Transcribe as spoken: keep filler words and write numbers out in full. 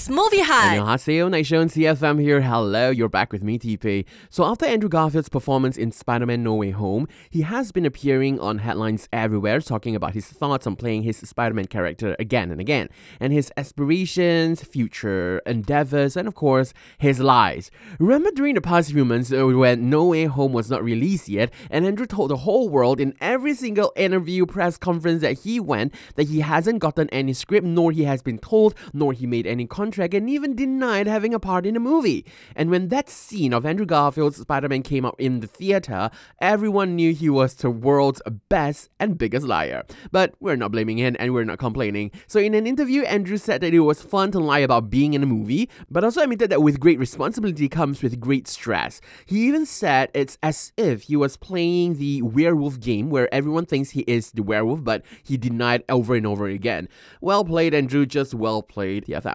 is Movie Hut. 안녕하세요, Nation C F M here. Hello, you're back with me, T P. So after Andrew Garfield's performance in Spider-Man No Way Home, he has been appearing on headlines everywhere talking about his thoughts on playing his Spider-Man character again and again, and his aspirations, future endeavors, and of course, his lies. Remember during the past few months uh, when No Way Home was not released yet, and Andrew told the whole world in every single interview, press conference that he went that he hasn't gotten any script, nor he has been told, nor he made any contract, and even denied having a part in the movie. And when that scene of Andrew Garfield's Spider-Man came out in the theater, everyone knew he was the world's best and biggest liar. But we're not blaming him and we're not complaining. So in an interview, Andrew said that it was fun to lie about being in a movie, but also admitted that with great responsibility comes with great stress. He even said it's as if he was playing the werewolf game where everyone thinks he is the werewolf, but he denied over and over again. Well played, Andrew, just well played. Yeah,